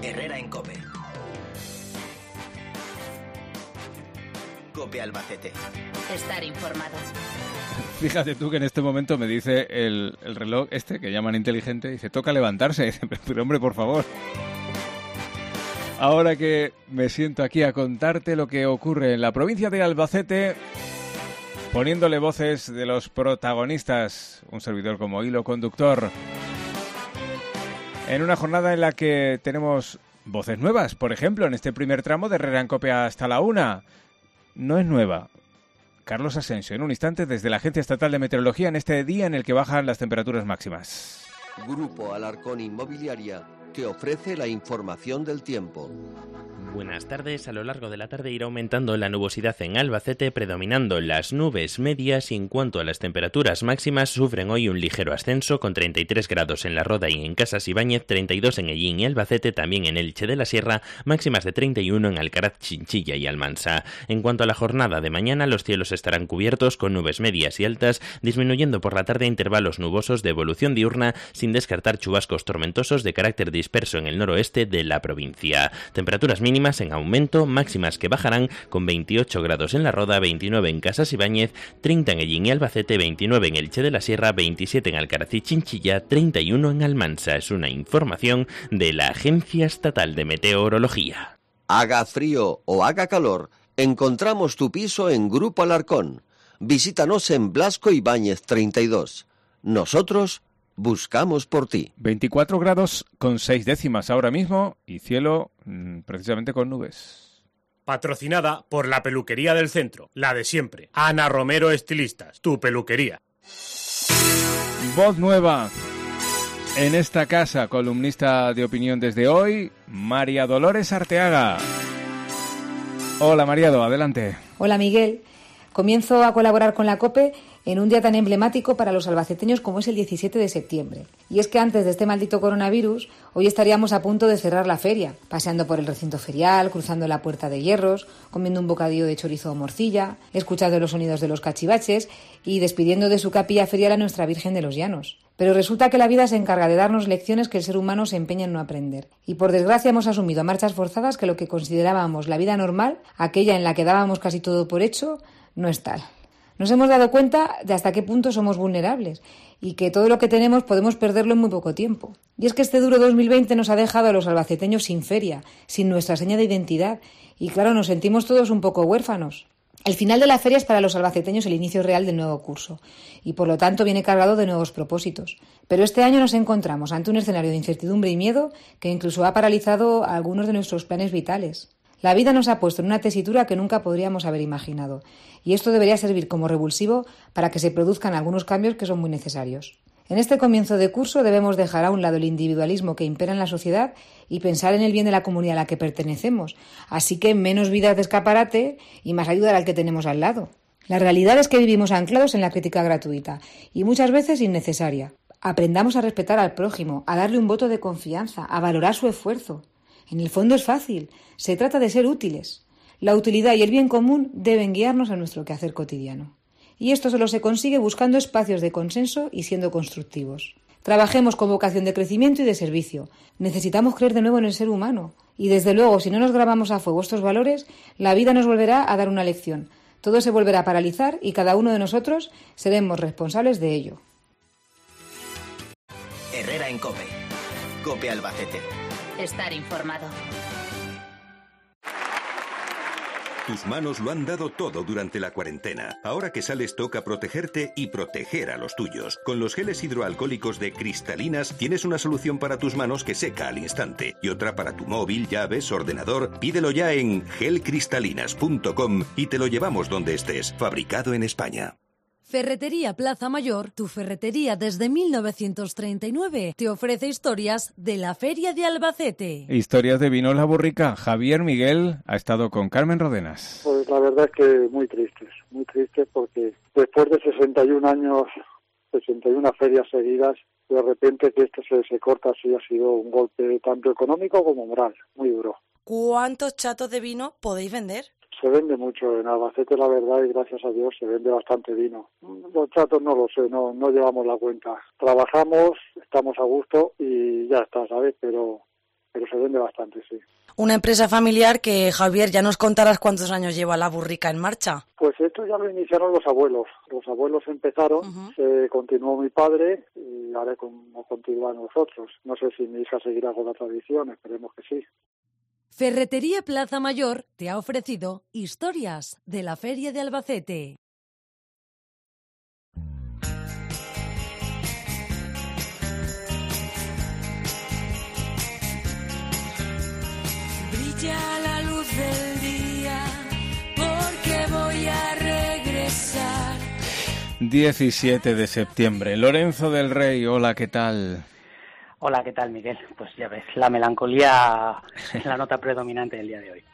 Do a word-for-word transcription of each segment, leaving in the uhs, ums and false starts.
Herrera en COPE. COPE Albacete. Estar informado. Fíjate tú que en este momento me dice el, el reloj este, que llaman inteligente, dice, toca levantarse. Dice, pero hombre, por favor. Ahora que me siento aquí a contarte lo que ocurre en la provincia de Albacete, poniéndole voces de los protagonistas, un servidor como hilo conductor, en una jornada en la que tenemos voces nuevas. Por ejemplo, en este primer tramo de Herrera en COPE hasta la una, no es nueva. Carlos Asensio, en un instante desde la Agencia Estatal de Meteorología en este día en el que bajan las temperaturas máximas. Grupo Alarcón Inmobiliaria te ofrece la información del tiempo. Buenas tardes. A lo largo de la tarde irá aumentando la nubosidad en Albacete, predominando las nubes medias, y en cuanto a las temperaturas máximas, sufren hoy un ligero ascenso con treinta y tres grados en La Roda y en Casas Ibáñez, treinta y dos en Hellín y Albacete, también en Elche de la Sierra, máximas de treinta y uno en Alcaraz, Chinchilla y Almansa. En cuanto a la jornada de mañana, los cielos estarán cubiertos con nubes medias y altas, disminuyendo por la tarde intervalos nubosos de evolución diurna, sin descartar chubascos tormentosos de carácter disperso en el noroeste de la provincia. Temperaturas mínimas en aumento, máximas que bajarán con veintiocho grados en La Roda, veintinueve en Casas Ibáñez, treinta en Hellín y Albacete, veintinueve en Elche de la Sierra, veintisiete en Alcaraz y Chinchilla, treinta y uno en Almansa. Es una información de la Agencia Estatal de Meteorología. Haga frío o haga calor, encontramos tu piso en Grupo Alarcón. Visítanos en Blasco Ibáñez treinta y dos. Nosotros buscamos por ti. veinticuatro grados con seis décimas ahora mismo y cielo mmm, precisamente con nubes. Patrocinada por la peluquería del centro, la de siempre. Ana Romero Estilistas, tu peluquería. Voz nueva en esta casa, columnista de opinión desde hoy, María Dolores Arteaga. Hola Mariado, adelante. Hola Miguel. Comienzo a colaborar con la COPE en un día tan emblemático para los albaceteños como es el diecisiete de septiembre. Y es que antes de este maldito coronavirus, hoy estaríamos a punto de cerrar la feria, paseando por el recinto ferial, cruzando la Puerta de Hierros, comiendo un bocadillo de chorizo o morcilla, escuchando los sonidos de los cachivaches y despidiendo de su capilla ferial a nuestra Virgen de los Llanos. Pero resulta que la vida se encarga de darnos lecciones que el ser humano se empeña en no aprender. Y por desgracia hemos asumido a marchas forzadas que lo que considerábamos la vida normal, aquella en la que dábamos casi todo por hecho, no es tal. Nos hemos dado cuenta de hasta qué punto somos vulnerables y que todo lo que tenemos podemos perderlo en muy poco tiempo. Y es que este duro dos mil veinte nos ha dejado a los albaceteños sin feria, sin nuestra seña de identidad y claro, nos sentimos todos un poco huérfanos. El final de la feria es para los albaceteños el inicio real del nuevo curso y por lo tanto viene cargado de nuevos propósitos. Pero este año nos encontramos ante un escenario de incertidumbre y miedo que incluso ha paralizado algunos de nuestros planes vitales. La vida nos ha puesto en una tesitura que nunca podríamos haber imaginado, y esto debería servir como revulsivo para que se produzcan algunos cambios que son muy necesarios. En este comienzo de curso debemos dejar a un lado el individualismo que impera en la sociedad y pensar en el bien de la comunidad a la que pertenecemos, así que menos vidas de escaparate y más ayudar al que tenemos al lado. La realidad es que vivimos anclados en la crítica gratuita y muchas veces innecesaria. Aprendamos a respetar al prójimo, a darle un voto de confianza, a valorar su esfuerzo. En el fondo es fácil, se trata de ser útiles. La utilidad y el bien común deben guiarnos a nuestro quehacer cotidiano. Y esto solo se consigue buscando espacios de consenso y siendo constructivos. Trabajemos con vocación de crecimiento y de servicio. Necesitamos creer de nuevo en el ser humano. Y desde luego, si no nos grabamos a fuego estos valores, la vida nos volverá a dar una lección. Todo se volverá a paralizar y cada uno de nosotros seremos responsables de ello. Herrera en COPE. COPE Albacete. Estar informado. Tus manos lo han dado todo durante la cuarentena. Ahora que sales toca protegerte y proteger a los tuyos. Con los geles hidroalcohólicos de Cristalinas tienes una solución para tus manos que seca al instante y otra para tu móvil, llaves, ordenador. Pídelo ya en gel cristalinas punto com y te lo llevamos donde estés. Fabricado en España. Ferretería Plaza Mayor, tu ferretería desde mil novecientos treinta y nueve, te ofrece historias de la Feria de Albacete. Historias de vino La Borrica. Javier Miguel ha estado con Carmen Rodenas. Pues la verdad es que muy tristes, muy tristes porque después de sesenta y un años, sesenta y una ferias seguidas, de repente que esto se, se corta así ha sido un golpe tanto económico como moral, muy duro. ¿Cuántos chatos de vino podéis vender? Se vende mucho en Albacete, la verdad, y gracias a Dios se vende bastante vino. Los chatos no lo sé, no no llevamos la cuenta. Trabajamos, estamos a gusto y ya está, ¿sabes? Pero pero se vende bastante, sí. Una empresa familiar que, Javier, ya nos contarás cuántos años lleva la burrica en marcha. Pues esto ya lo iniciaron los abuelos. Los abuelos empezaron, uh-huh. se continuó mi padre y ahora como continúan nosotros. No sé si mi hija seguirá con la tradición, esperemos que sí. Ferretería Plaza Mayor te ha ofrecido historias de la Feria de Albacete. Brilla la luz del día porque voy a regresar. diecisiete de septiembre. Lorenzo del Rey, hola, ¿qué tal? Hola, ¿qué tal, Miguel? Pues ya ves, la melancolía es la nota predominante del día de hoy.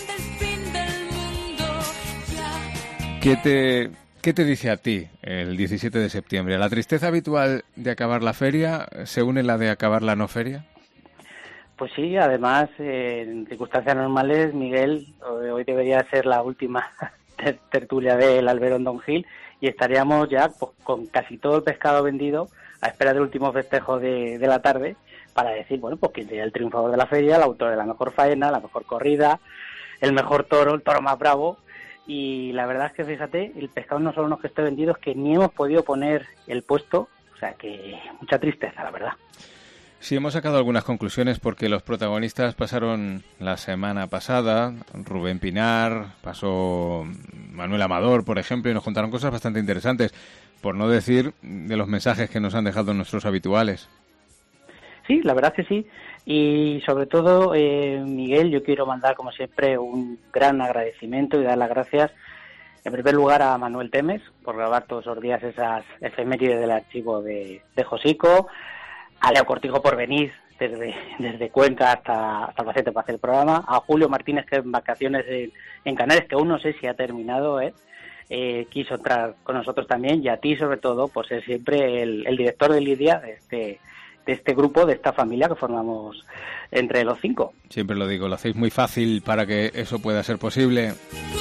¿Qué te, qué te dice a ti el diecisiete de septiembre? ¿A la tristeza habitual de acabar la feria se une la de acabar la no feria? Pues sí, además, eh, en circunstancias normales, Miguel, hoy debería ser la última tertulia del Alberón Don Gil y estaríamos ya pues, con casi todo el pescado vendido a espera del último festejo de, de la tarde para decir, bueno, pues quién sería el triunfador de la feria, el autor de la mejor faena, la mejor corrida, el mejor toro, el toro más bravo. Y la verdad es que, fíjate, el pescado no solo nos que esté vendido, es que ni hemos podido poner el puesto, o sea que mucha tristeza, la verdad. Sí, hemos sacado algunas conclusiones porque los protagonistas pasaron la semana pasada, Rubén Pinar, pasó Manuel Amador, por ejemplo, y nos contaron cosas bastante interesantes, por no decir de los mensajes que nos han dejado nuestros habituales. Sí, la verdad que sí, y sobre todo, eh, Miguel, yo quiero mandar, como siempre, un gran agradecimiento y dar las gracias, en primer lugar, a Manuel Temes, por grabar todos los días esas efemérides del archivo de, de Josico, a Leo Cortijo por venir desde, desde Cuenca hasta, hasta Albacete para hacer el programa, a Julio Martínez, que en vacaciones en, en Canarias, que aún no sé si ha terminado, ¿eh? Eh, quiso entrar con nosotros también, y a ti sobre todo por ser siempre el, el director de Lidia de este, de este grupo, de esta familia que formamos entre los cinco. Siempre lo digo, lo hacéis muy fácil para que eso pueda ser posible.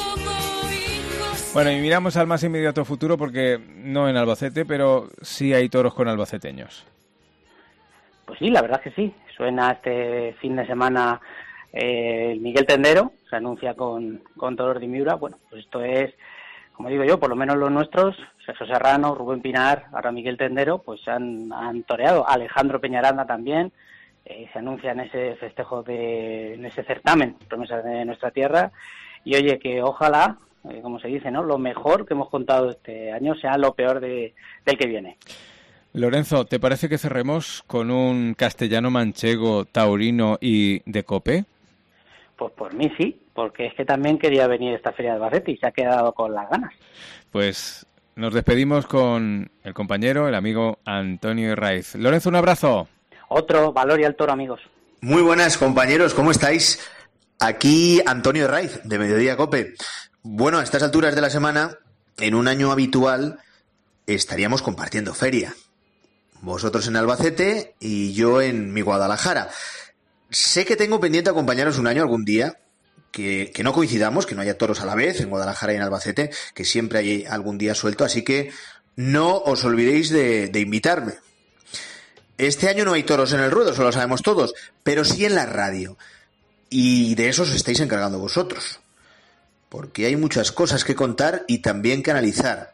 Bueno, y miramos al más inmediato futuro porque no en Albacete, pero sí hay toros con albaceteños. Pues sí, la verdad es que sí. Suena este fin de semana eh, Miguel Tendero, se anuncia con, con toros de Miura. Bueno, pues esto es, como digo yo, por lo menos los nuestros, Sergio Serrano, Rubén Pinar, ahora Miguel Tendero, pues han, han toreado. Alejandro Peñaranda también, eh, se anuncia en ese festejo, de en ese certamen, Promesas de Nuestra Tierra. Y oye, que ojalá, eh, como se dice, ¿no?, lo mejor que hemos contado este año sea lo peor de, del que viene. Lorenzo, ¿te parece que cerremos con un castellano manchego, taurino y de cope? Pues por mí sí, porque es que también quería venir a esta feria de Albacete y se ha quedado con las ganas. Pues nos despedimos con el compañero, el amigo Antonio Herraiz. Lorenzo, un abrazo. Otro, valor y al toro, amigos. Muy buenas, compañeros, ¿cómo estáis? Aquí Antonio Herraiz, de Mediodía Cope. Bueno, a estas alturas de la semana, en un año habitual, estaríamos compartiendo feria. Vosotros en Albacete y yo en mi Guadalajara. Sé que tengo pendiente acompañaros un año algún día, que, que no coincidamos, que no haya toros a la vez en Guadalajara y en Albacete, que siempre hay algún día suelto, así que no os olvidéis de, de invitarme. Este año no hay toros en el ruedo, eso lo sabemos todos, pero sí en la radio. Y de eso os estáis encargando vosotros. Porque hay muchas cosas que contar y también que analizar.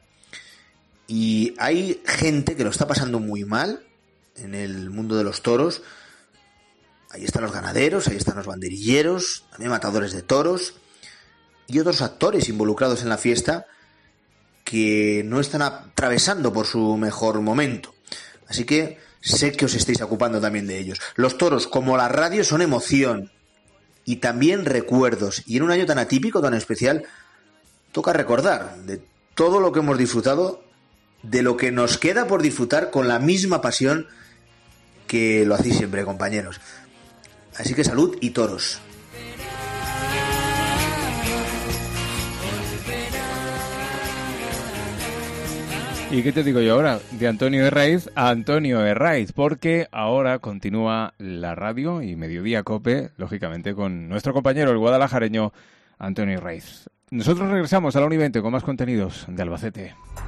Y hay gente que lo está pasando muy mal en el mundo de los toros. Ahí están los ganaderos, ahí están los banderilleros, también matadores de toros y otros actores involucrados en la fiesta que no están atravesando por su mejor momento. Así que sé que os estáis ocupando también de ellos. Los toros, como la radio, son emoción y también recuerdos. Y en un año tan atípico, tan especial, toca recordar de todo lo que hemos disfrutado, de lo que nos queda por disfrutar con la misma pasión que lo hacéis siempre, compañeros. Así que salud y toros. ¿Y qué te digo yo ahora? De Antonio Herraiz a Antonio Herraiz, porque ahora continúa la radio y Mediodía Cope, lógicamente, con nuestro compañero, el guadalajareño Antonio Herraiz. Nosotros regresamos a la una y veinte con más contenidos de Albacete.